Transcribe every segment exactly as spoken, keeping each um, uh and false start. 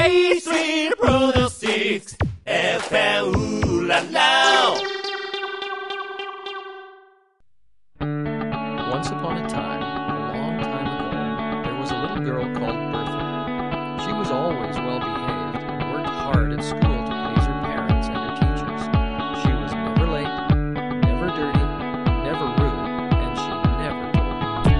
A Street Brother Six F M ララ Once upon a time, a long time ago, there was a little girl called Bertha. She was always well behaved and worked hard at school to please her parents and her teachers. She was never late, never dirty, never rude, and she never told.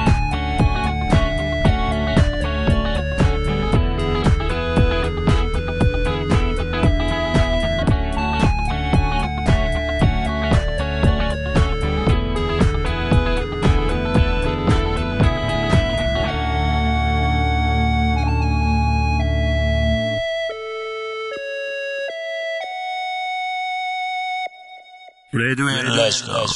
Radio Electro.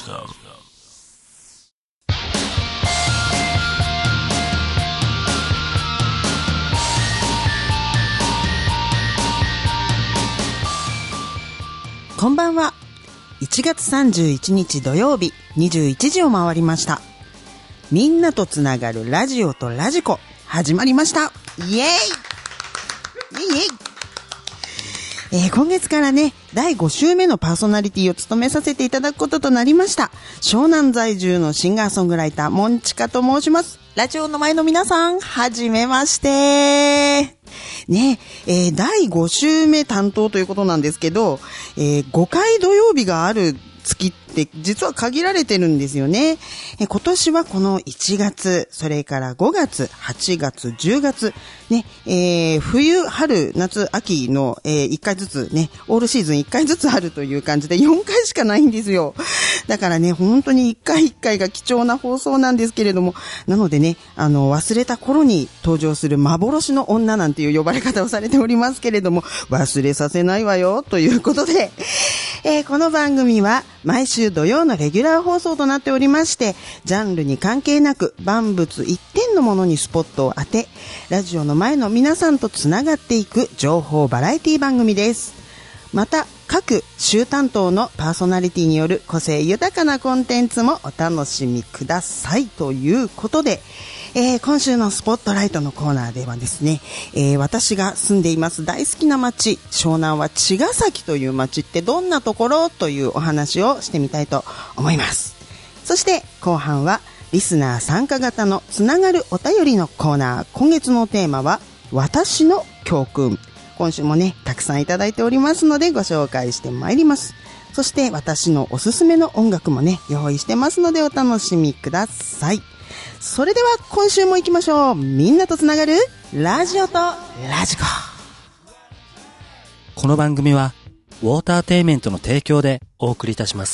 こんばんは。いちがつさんじゅういちにち土曜日にじゅういちじを回りました。みんなとつながるラジオとラジコ始まりました。イエーイイエイイエイえー、今月からね、だいご週目のパーソナリティを務めさせていただくこととなりました。湘南在住のシンガーソングライター、モンチカと申します。ラジオの前の皆さん、はじめまして。ね、えー、だいご週目担当ということなんですけど、えー、ごかい土曜日がある月って実は限られてるんですよね。え今年はこのいちがつ、それからごがつ、はちがつ、じゅうがつ、ね、えー、冬、春、夏、秋の、えー、いっかいずつね、オールシーズンいっかいずつあるという感じでよんかいしかないんですよ。だからね、本当にいっかいいっかいが貴重な放送なんですけれども、なのでね、あの、忘れた頃に登場する幻の女なんていう呼ばれ方をされておりますけれども、忘れさせないわよ、ということで、えー、この番組は毎週土曜のレギュラー放送となっておりまして、ジャンルに関係なく万物一点のものにスポットを当て、ラジオの前の皆さんとつながっていく情報バラエティ番組です。また各週担当のパーソナリティによる個性豊かなコンテンツもお楽しみくださいということで、えー、今週のスポットライトのコーナーではですね、えー、私が住んでいます大好きな町、湘南は茅ヶ崎という町ってどんなところというお話をしてみたいと思います。そして後半はリスナー参加型のつながるお便りのコーナー。今月のテーマは私の教訓。今週もね、たくさんいただいておりますのでご紹介してまいります。そして私のおすすめの音楽もね、用意してますのでお楽しみください。それでは今週も行きましょう。みんなとつながるラジオとラジコ。 この番組はウォーターテイメントの提供でお送りいたします。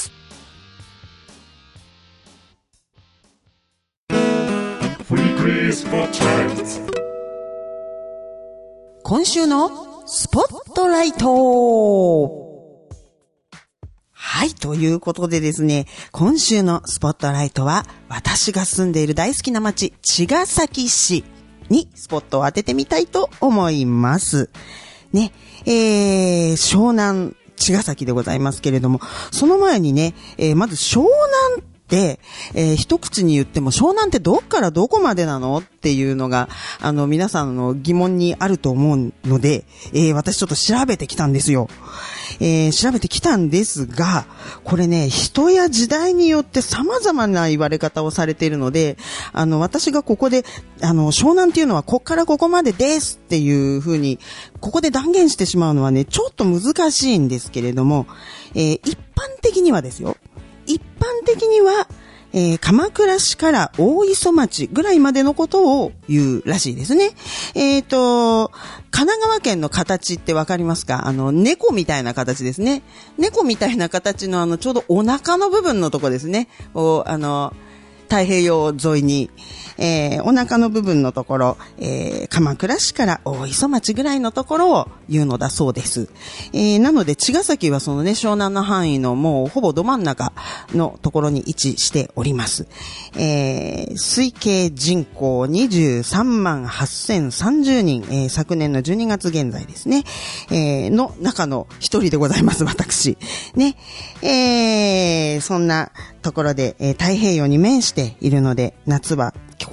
今週のスポットライト。はい、ということでですね、今週のスポットライトは私が住んでいる大好きな町、茅ヶ崎市にスポットを当ててみたいと思います。ね、えー、湘南茅ヶ崎でございますけれども、その前にね、えー、まず湘南で、えー、一口に言っても湘南ってどっからどこまでなのっていうのがあの皆さんの疑問にあると思うので、えー、私ちょっと調べてきたんですよ。えー、調べてきたんですが、これね、人や時代によって様々な言われ方をされているので、あの私がここであの湘南っていうのはこっからここまでですっていう風にここで断言してしまうのはね、ちょっと難しいんですけれども、えー、一般的にはですよ。一般的には、えー、鎌倉市から大磯町ぐらいまでのことを言うらしいですね。えっと、神奈川県の形ってわかりますか？あの、猫みたいな形ですね。猫みたいな形のあの、ちょうどお腹の部分のとこですね。を、あの、太平洋沿いに、えー、お腹の部分のところ、えー、鎌倉市から大磯町ぐらいのところを言うのだそうです。えー、なので茅ヶ崎はそのね、湘南の範囲のもうほぼど真ん中のところに位置しております。えー、推計人口にじゅうさんまんはっせんさんじゅうにん、えー、昨年のじゅうにがつ現在ですね、えー、の中の一人でございます、私。ね、えー、そんなところで、えー、太平洋に面しているので、夏は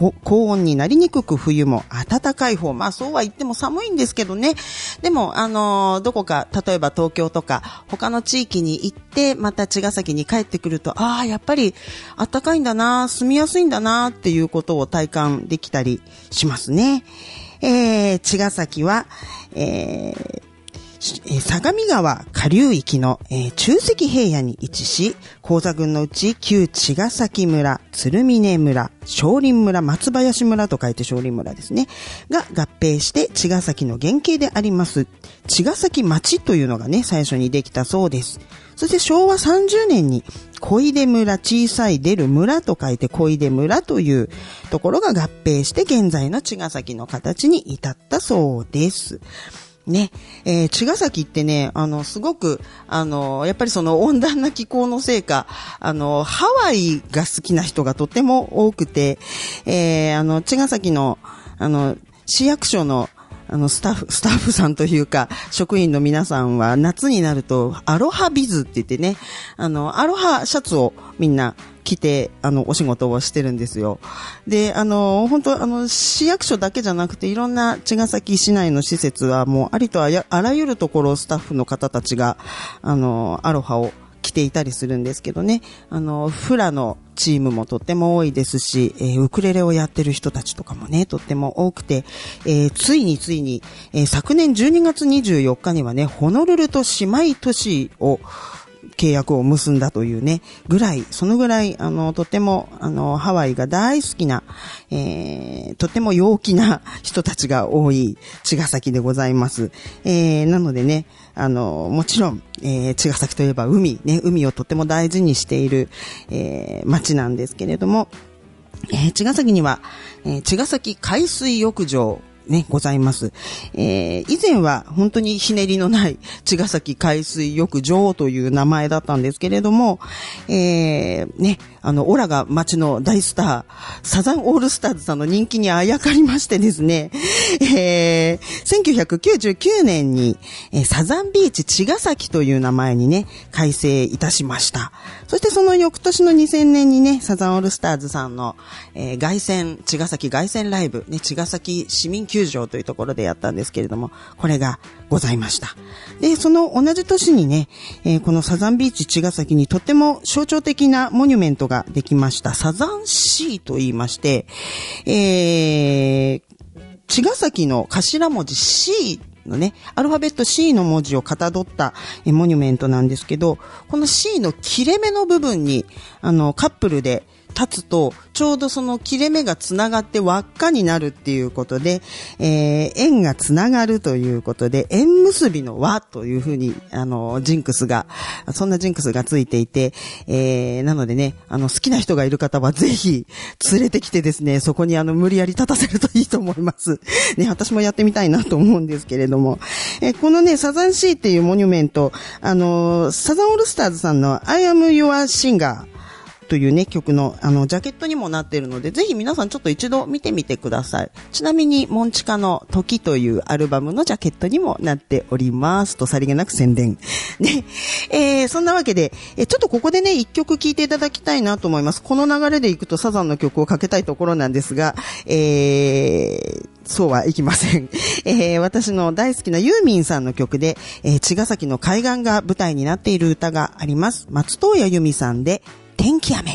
高温になりにくく冬も暖かい方。まあそうは言っても寒いんですけどね。でも、あのー、どこか、例えば東京とか他の地域に行って、また茅ヶ崎に帰ってくると、ああ、やっぱり暖かいんだな、住みやすいんだなっていうことを体感できたりしますね。えー、茅ヶ崎は、えー相模川下流域の、えー、中関平野に位置し、高座郡のうち旧茅ヶ崎村、鶴峰村、松林村、松林村と書いて松林村ですね。が合併して茅ヶ崎の原型であります。茅ヶ崎町というのがね、最初にできたそうです。そして昭和さんじゅうねんに小出村、小さい出る村と書いて小出村というところが合併して現在の茅ヶ崎の形に至ったそうです。ね、えー、茅ヶ崎ってね、あの、すごく、あの、やっぱりその温暖な気候のせいか、あの、ハワイが好きな人がとっても多くて、えー、あの、茅ヶ崎の、あの、市役所の、あの、スタッフ、スタッフさんというか、職員の皆さんは、夏になると、アロハビズって言ってね、あの、アロハシャツをみんな着て、あの、お仕事をしてるんですよ。で、あの、本当あの、市役所だけじゃなくて、いろんな茅ヶ崎市内の施設は、もう、ありとあらゆるところ、スタッフの方たちが、あの、アロハを着ていたりするんですけどね、あの、フラのチームもとっても多いですし、えー、ウクレレをやってる人たちとかもね、とっても多くて、えー、ついについに、えー、昨年じゅうにがつにじゅうよっかにはね、ホノルルと姉妹都市を、契約を結んだというね、ぐらい、そのぐらい、あの、とても、あの、ハワイが大好きな、えー、とても陽気な人たちが多い茅ヶ崎でございます。えー、なのでね、あの、もちろん、えー、茅ヶ崎といえば海、ね、海をとても大事にしている、えー、町なんですけれども、えー、茅ヶ崎には、えー、茅ヶ崎海水浴場、ね、ございます。えー、以前は本当にひねりのない茅ヶ崎海水浴場という名前だったんですけれども、えー、ね、あの、オラが町の大スター、サザンオールスターズさんの人気にあやかりましてですね、えー、せんきゅうひゃくきゅうじゅうきゅうねんに、えー、サザンビーチ茅ヶ崎という名前にね、改正いたしました。そしてその翌年のにせんねんにね、サザンオールスターズさんの、えー、凱旋、茅ヶ崎凱旋ライブ、ね、茅ヶ崎市民球場というところでやったんですけれども、これがございました。で、その同じ年にね、えー、このサザンビーチ茅ヶ崎にとっても象徴的なモニュメントができました。サザン C と言いまして、えー、茅ヶ崎の頭文字 C のね、アルファベット C の文字をかたどったえモニュメントなんですけど、この C の切れ目の部分に、あの、カップルで立つと、ちょうどその切れ目がつながって輪っかになるっていうことで、えー、縁がつながるということで、縁結びの輪というふうに、あの、ジンクスが、そんなジンクスがついていて、えー、なのでね、あの、好きな人がいる方はぜひ連れてきてですね、そこにあの、無理やり立たせるといいと思います。ね、私もやってみたいなと思うんですけれども、えー、このね、サザン C っていうモニュメント、あの、サザンオールスターズさんの I am your singerというね、曲の、あの、ジャケットにもなっているので、ぜひ皆さんちょっと一度見てみてください。ちなみに、モンチカの時というアルバムのジャケットにもなっております。と、さりげなく宣伝。ね。えー、そんなわけで、え、ちょっとここでね、一曲聴いていただきたいなと思います。この流れでいくとサザンの曲をかけたいところなんですが、えー、そうはいきません。えー、私の大好きなユーミンさんの曲で、えー、茅ヶ崎の海岸が舞台になっている歌があります。松任谷由実さんで、天気雨。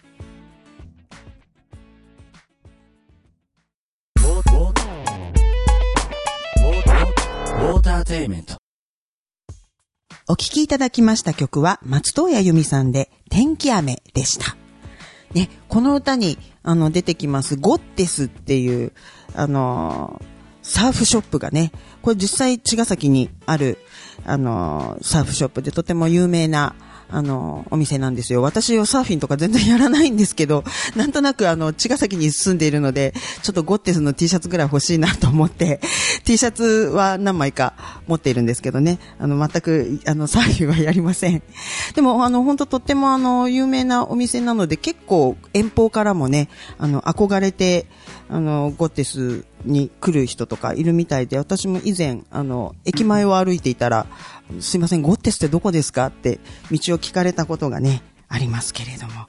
ウォーターテイメント。 お聴きいただきました曲は松任谷由実さんで天気雨でした。ね、この歌にあの出てきますゴッテスっていうあのー、サーフショップがね、これ実際茅ヶ崎にあるあのー、サーフショップでとても有名なあの、お店なんですよ。私はサーフィンとか全然やらないんですけど、なんとなくあの、茅ヶ崎に住んでいるので、ちょっとゴッテスの T シャツぐらい欲しいなと思って、T シャツは何枚か持っているんですけどね、あの、全く、あの、サーフィンはやりません。でも、あの、本当とってもあの、有名なお店なので、結構遠方からもね、あの、憧れて、あの、ゴッテスに来る人とかいるみたいで、私も以前、あの、駅前を歩いていたら、すいません、ゴッテスってどこですかって道を聞かれたことがね、ありますけれども、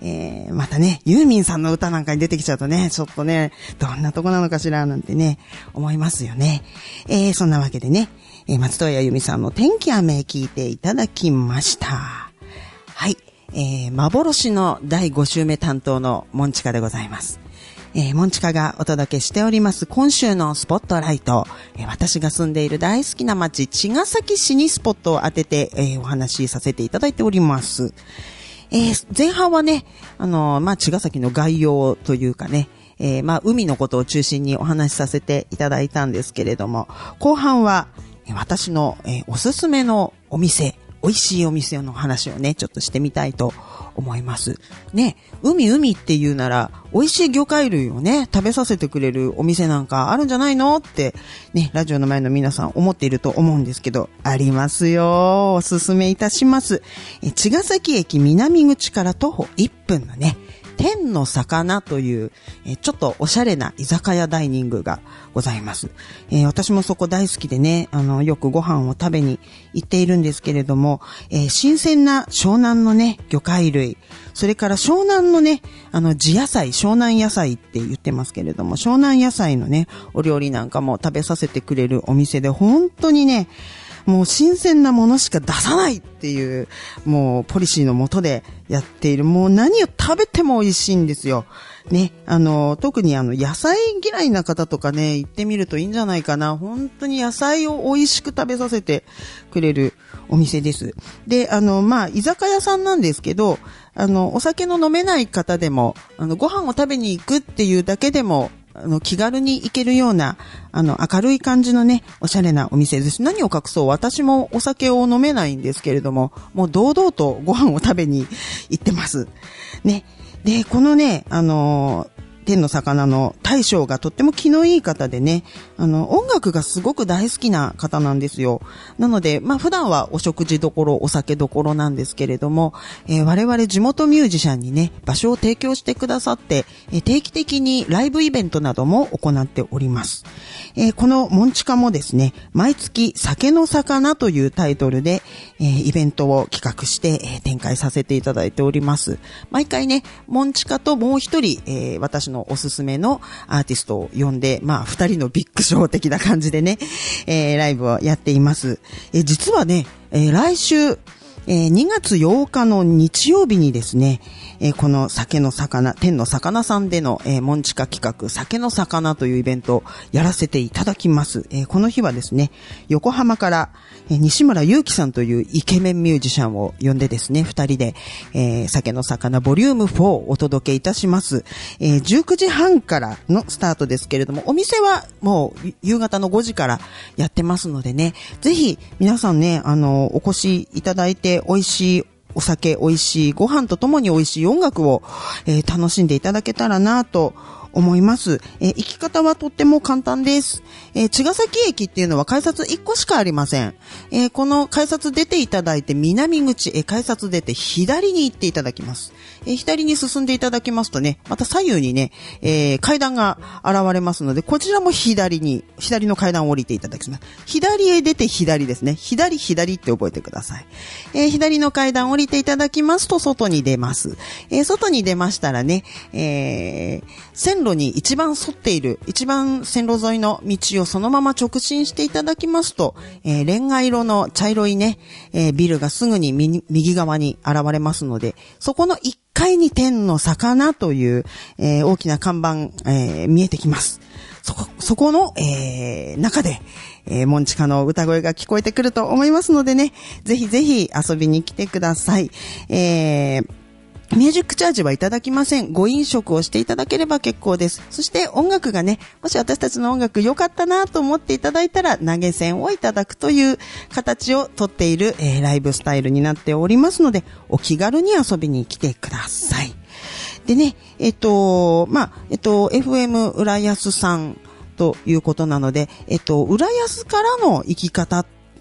えー、またね、ユーミンさんの歌なんかに出てきちゃうとね、ちょっとね、どんなとこなのかしらなんてね、思いますよね。えー、そんなわけでね、えー、松任谷由実さんの天気雨聞いていただきました。はい、えー、幻のだいご週目担当のモンチカでございます。えー、モンチカがお届けしております今週のスポットライト、えー、私が住んでいる大好きな町茅ヶ崎市にスポットを当てて、えー、お話しさせていただいております。えー、前半はね、あのー、まあ、茅ヶ崎の概要というかね、えー、まあ、海のことを中心にお話しさせていただいたんですけれども、後半は、えー、私の、えー、おすすめのお店、美味しいお店の話をね、ちょっとしてみたいと思います。ね、海海っていうなら、美味しい魚介類をね、食べさせてくれるお店なんかあるんじゃないのって、ね、ラジオの前の皆さん思っていると思うんですけど、ありますよ。おすすめいたします。え、茅ヶ崎駅南口から徒歩いっぷんのね、天の魚という、えちょっとおしゃれな居酒屋ダイニングがございます。えー、私もそこ大好きでね、あの、よくご飯を食べに行っているんですけれども、えー、新鮮な湘南のね、魚介類、それから湘南のね、あの、地野菜、湘南野菜って言ってますけれども、湘南野菜のね、お料理なんかも食べさせてくれるお店で、本当にね、もう新鮮なものしか出さないっていう、もうポリシーのもとでやっている。もう何を食べても美味しいんですよ。ね、あの、特にあの、野菜嫌いな方とかね、行ってみるといいんじゃないかな。本当に野菜を美味しく食べさせてくれるお店です。で、あの、まあ、居酒屋さんなんですけど、あの、お酒の飲めない方でも、あの、ご飯を食べに行くっていうだけでも、あの、気軽に行けるような、あの、明るい感じのね、おしゃれなお店です。何を隠そう、私もお酒を飲めないんですけれども、もう堂々とご飯を食べに行ってます。ね。で、このね、あのー、天の魚の大将がとっても気のいい方でね、あの、音楽がすごく大好きな方なんですよ。なので、まあ、普段はお食事どころ、お酒どころなんですけれども、えー、我々地元ミュージシャンにね、場所を提供してくださって、えー、定期的にライブイベントなども行っております。えー、このモンチカもですね、毎月酒の魚というタイトルで、えー、イベントを企画して、えー、展開させていただいております。毎回ね、モンチカともう一人、えー、私ののおすすめのアーティストを呼んで、まあ二人のビッグショー的な感じでね、えー、ライブをやっています。えー、実はね、えー、来週、えー、にがつようかの日曜日にですね、えー、この酒の魚、天の魚さんでの、えー、モンチカ企画、酒の魚というイベントをやらせていただきます。えー、この日はですね、横浜から、えー、西村祐樹さんというイケメンミュージシャンを呼んでですね、二人で、えー、酒の魚ボリュームフォーをお届けいたします。えー、じゅうくじはんからのスタートですけれども、お店はもう夕方のごじからやってますのでね、ぜひ皆さんね、あの、お越しいただいて、美味しいお酒、美味しいご飯とともに美味しい音楽を、えー、楽しんでいただけたらなと思います。えー、行き方はとっても簡単です。えー、茅ヶ崎駅っていうのは改札いっこしかありません。えー、この改札出ていただいて南口、えー、改札出て左に行っていただきます。えー、左に進んでいただきますとね、また左右にね、えー、階段が現れますので、こちらも左に、左の階段を降りていただきます。左へ出て左ですね。左左って覚えてください。えー、左の階段を降りていただきますと外に出ます。えー、外に出ましたらね、えー、線路に一番沿っている、一番線路沿いの道をそのまま直進していただきますと、えー、レンガ色の茶色いね、えー、ビルがすぐに右側に現れますので、そこのいっかいに天の魚という、えー、大きな看板、えー、見えてきます。そこ、そこの、えー、中で、えー、モンチカの歌声が聞こえてくると思いますのでね、ぜひぜひ遊びに来てください。えーミュージックチャージはいただきません。ご飲食をしていただければ結構です。そして音楽がね、もし私たちの音楽良かったなと思っていただいたら投げ銭をいただくという形をとっている、えー、ライブスタイルになっておりますので、お気軽に遊びに来てください。でね、えっと、まあ、えっと、エフエム 浦安さんということなので、えっと、浦安からの行き方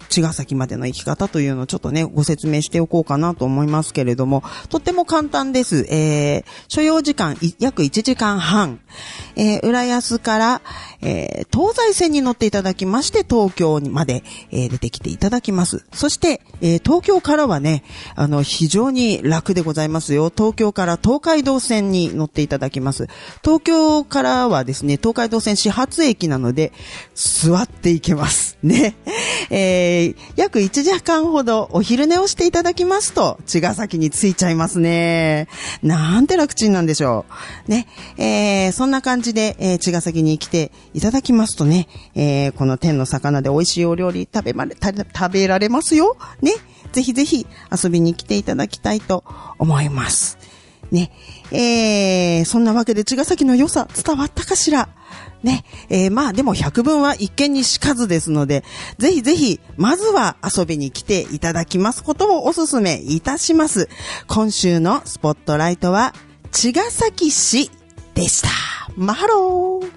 茅ヶ崎までの行き方というのをちょっとね、ご説明しておこうかなと思いますけれども、とっても簡単です。えー、所要時間約いちじかんはん。えー、浦安から、えー、東西線に乗っていただきまして、東京にまで、えー、出てきていただきます。そして、えー、東京からはね、あの、非常に楽でございますよ。東京から東海道線に乗っていただきます。東京からはですね、東海道線始発駅なので、座っていけます。ね。えー、約いちじかんほどお昼寝をしていただきますと、茅ヶ崎に着いちゃいますね。なんて楽ちんなんでしょう。ね。えー、そんな感じで、えー、茅ヶ崎に来ていただきますとね、えー、この天の魚で美味しいお料理食べまれ、食べられますよ。ね。ぜひぜひ遊びに来ていただきたいと思います。ね。えー、そんなわけで茅ヶ崎の良さ伝わったかしら。ね。えー、まあでも百聞は一見にしかずですので、ぜひぜひ、まずは遊びに来ていただきますことをお勧めいたします。今週のスポットライトは、茅ヶ崎市でした。マハロー。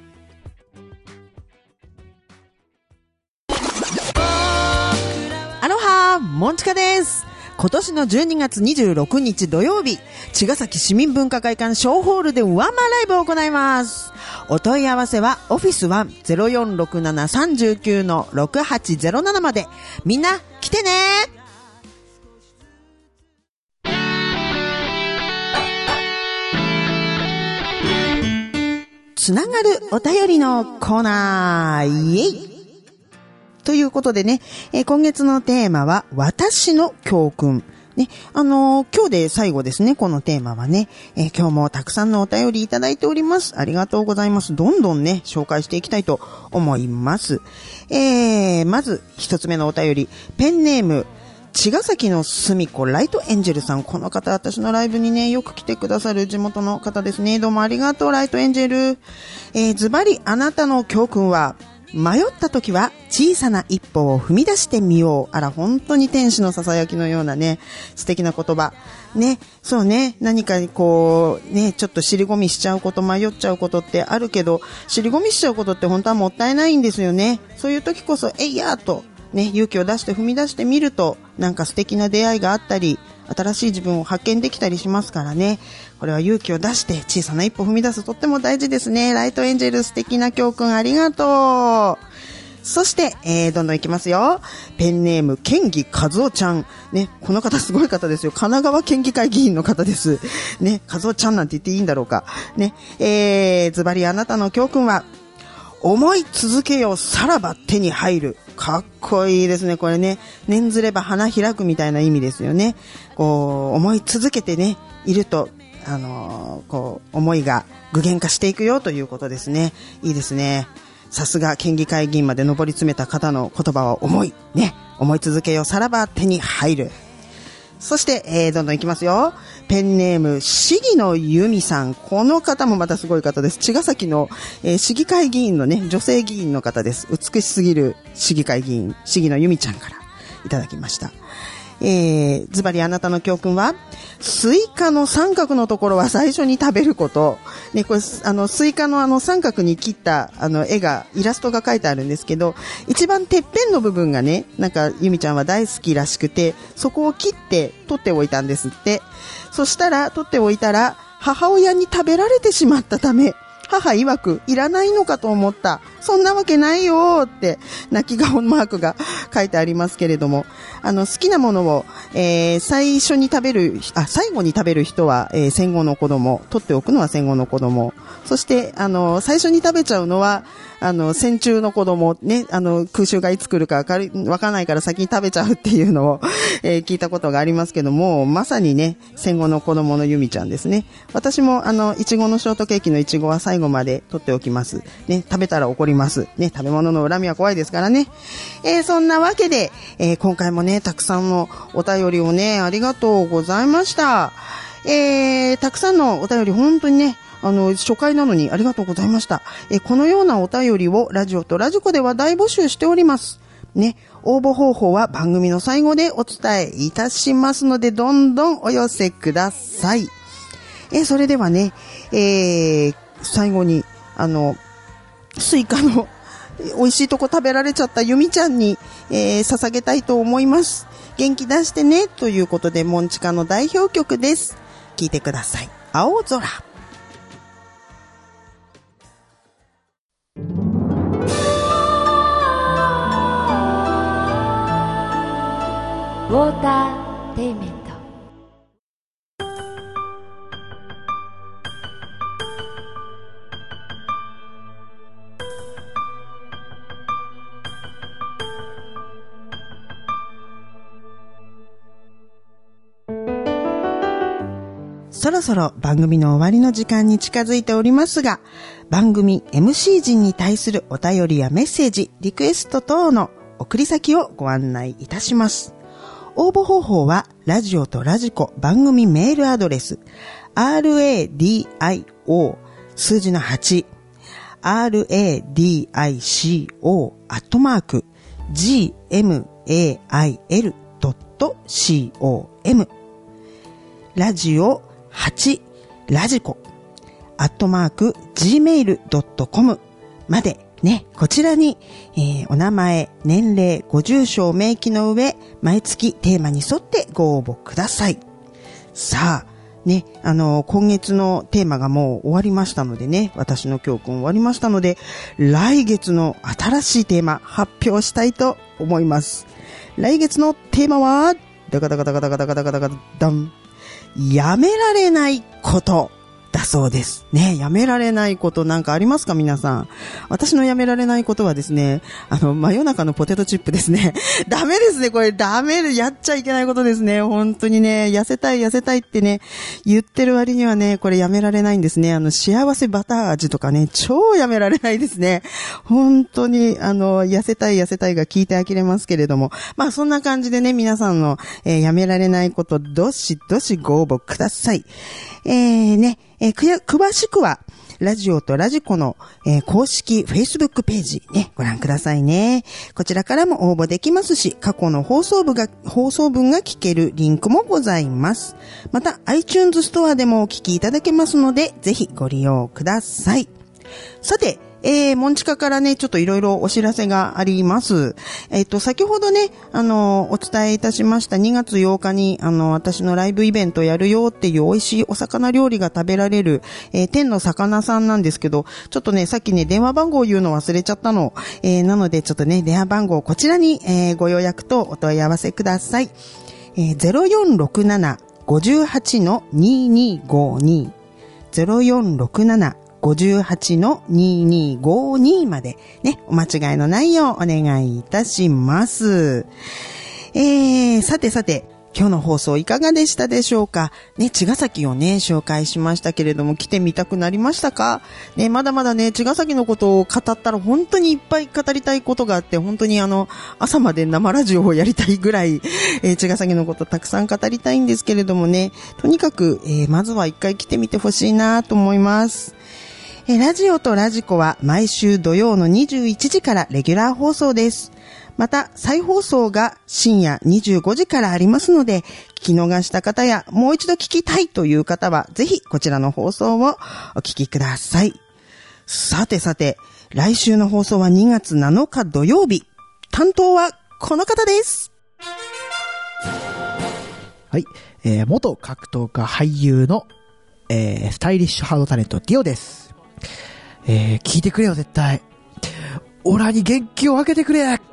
アロハー、モンチカです。今年のじゅうにがつにじゅうろくにち土曜日、茅ヶ崎市民文化会館小ホールでワンマンライブを行います。お問い合わせはオフィス ワン ゼロよんろくなな さんきゅう ろくはちゼロなな まで。みんな来てね。つながるお便りのコーナー、イエイということでね、えー、今月のテーマは私の教訓。ね、あのー、今日で最後ですね、このテーマはね、えー、今日もたくさんのお便りいただいております。ありがとうございます。どんどんね、紹介していきたいと思います。えー、まず一つ目のお便り、ペンネーム、茅ヶ崎のすみこライトエンジェルさん。この方、私のライブにね、よく来てくださる地元の方ですね。どうもありがとう、ライトエンジェル。えー、ズバリあなたの教訓は、迷った時は小さな一歩を踏み出してみよう。あら、本当に天使のささやきのようなね、素敵な言葉。ね、そうね、何かにこう、ね、ちょっと尻込みしちゃうこと、迷っちゃうことってあるけど、尻込みしちゃうことって本当はもったいないんですよね。そういう時こそ、えいやーと、ね、勇気を出して踏み出してみると、なんか素敵な出会いがあったり、新しい自分を発見できたりしますからね。これは勇気を出して小さな一歩踏み出す、とっても大事ですね。ライトエンジェル、素敵な教訓ありがとう。そして、えー、どんどんいきますよ。ペンネーム、県議和夫ちゃん。ね、この方すごい方ですよ。神奈川県議会議員の方です。ね、和夫ちゃんなんて言っていいんだろうか。ね、えー、ズバリあなたの教訓は、思い続けよさらば手に入る。かっこいいですね。これね、念ずれば花開くみたいな意味ですよね。こう、思い続けてね、いると、あのー、こう、思いが具現化していくよということですね。いいですね。さすが県議会議員まで上り詰めた方の言葉は思い。ね。思い続けよさらば手に入る。そして、えー、どんどんいきますよ。ペンネーム、市議の由美さん。この方もまたすごい方です。茅ヶ崎の、えー、市議会議員のね、女性議員の方です。美しすぎる市議会議員、市議の由美ちゃんからいただきました。えー、ズバリあなたの教訓は、スイカの三角のところは最初に食べること。ね、これ、あの、スイカのあの三角に切った、あの、絵が、イラストが描いてあるんですけど、一番てっぺんの部分がね、なんか、ゆみちゃんは大好きらしくて、そこを切って取っておいたんですって。そしたら、取っておいたら、母親に食べられてしまったため、母曰く、いらないのかと思った。そんなわけないよって、泣き顔マークが書いてありますけれども、あの、好きなものを、えー、最初に食べる、あ、最後に食べる人は、えー、戦後の子供、取っておくのは戦後の子供、そして、あの、最初に食べちゃうのは、あの、戦中の子供、ね、あの、空襲がいつ来るかわからないから先に食べちゃうっていうのを、えー、聞いたことがありますけども、まさにね、戦後の子供のゆみちゃんですね。私も、あの、いちごのショートケーキのいちごは最後まで取っておきます。ね、食べたら怒ります。ね、食べ物の恨みは怖いですからね。えー、そんなわけで、えー、今回もね、たくさんのお便りをね、ありがとうございました。えー、たくさんのお便り、本当にね、あの、初回なのにありがとうございました。え、このようなお便りをラジオとラジコでは大募集しております。ね、応募方法は番組の最後でお伝えいたしますので、どんどんお寄せください。え、それではね、えー、最後に、あの、スイカの美味しいとこ食べられちゃったゆみちゃんに、えー、捧げたいと思います。元気出してねということで、モンチカの代表曲です。聴いてください。青空。 ウォーターテイメント。 そろそろ番組の終わりの時間に近づいておりますが、番組 エムシー 陣に対するお便りやメッセージ、リクエスト等の送り先をご案内いたします。応募方法は、ラジオとラジコ番組メールアドレス、ラディオ 数字のはち、ラディコ アットマーク、ジーエムエーアイエルドットコム、ラジオはち、ラジコ、アットマーク、ジーメールドットコム までね、こちらに、えー、お名前、年齢、ご住所を明記の上、毎月テーマに沿ってご応募ください。さあ、ね、あの、今月のテーマがもう終わりましたのでね、私の教訓終わりましたので、来月の新しいテーマ発表したいと思います。来月のテーマは、ダカダカダカダカダカダカダカダン。やめられないことだそうですね。やめられないことなんかありますか皆さん。私のやめられないことはですね、あの真夜中のポテトチップですね。ダメですね、これダメでやっちゃいけないことですね。本当にね、痩せたい痩せたいってね言ってる割にはね、これやめられないんですね。あの幸せバター味とかね、超やめられないですね。本当にあの痩せたい痩せたいが聞いて呆れますけれども、まあそんな感じでね、皆さんの、えー、やめられないことどしどしご応募ください。えーね、えー、くや、詳しくは、ラジオとラジコの、えー、公式 Facebook ページね、ご覧くださいね。こちらからも応募できますし、過去の放送部が、放送分が聞けるリンクもございます。また、iTunes ストアでもお聞きいただけますので、ぜひご利用ください。さて、えー、モンチカからね、ちょっといろいろお知らせがあります。えっと、先ほどね、あの、お伝えいたしましたにがつようかに、あの、私のライブイベントやるよっていう美味しいお魚料理が食べられる、えー、天の魚さんなんですけど、ちょっとね、さっきね、電話番号を言うの忘れちゃったの。えー、なので、ちょっとね、電話番号こちらに、えー、ご予約とお問い合わせください。えー、ゼロよんろくなな ごはち ににごに ゼロよんろくななごはち ににごに までね、お間違いのないようお願いいたします。えー、さてさて、今日の放送いかがでしたでしょうかね、茅ヶ崎をね、紹介しましたけれども、来てみたくなりましたかね、まだまだね、茅ヶ崎のことを語ったら本当にいっぱい語りたいことがあって、本当にあの、朝まで生ラジオをやりたいぐらい、えー、茅ヶ崎のことたくさん語りたいんですけれどもね、とにかく、えー、まずは一回来てみてほしいなと思います。ラジオとラジコは毎週土曜のにじゅういちじからレギュラー放送です。また再放送が深夜にじゅうごじからありますので、聞き逃した方やもう一度聞きたいという方はぜひこちらの放送をお聞きください。さてさて、来週の放送はにがつなのか土曜日。担当はこの方です。 はい、えー、元格闘家俳優の、えー、スタイリッシュハードタレントディオです。えー、聞いてくれよ絶対。オラに元気を分けてくれ。はい、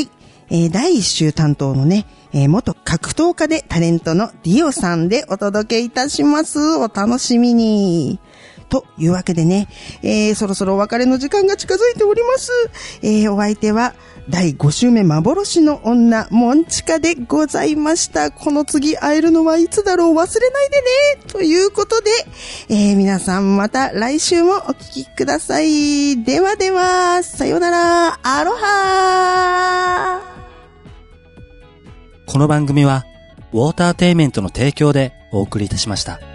えー、だいいっ週担当のね、えー、元格闘家でタレントのディオさんでお届けいたします。お楽しみに。というわけでね、えー、そろそろお別れの時間が近づいております。えー、お相手はだいご週目幻の女モンチカでございました。この次会えるのはいつだろう、忘れないでね。ということで、えー、皆さんまた来週もお聞きください。ではでは、さよなら、アロハー。 この番組はウォーターテイメントの提供でお送りいたしました。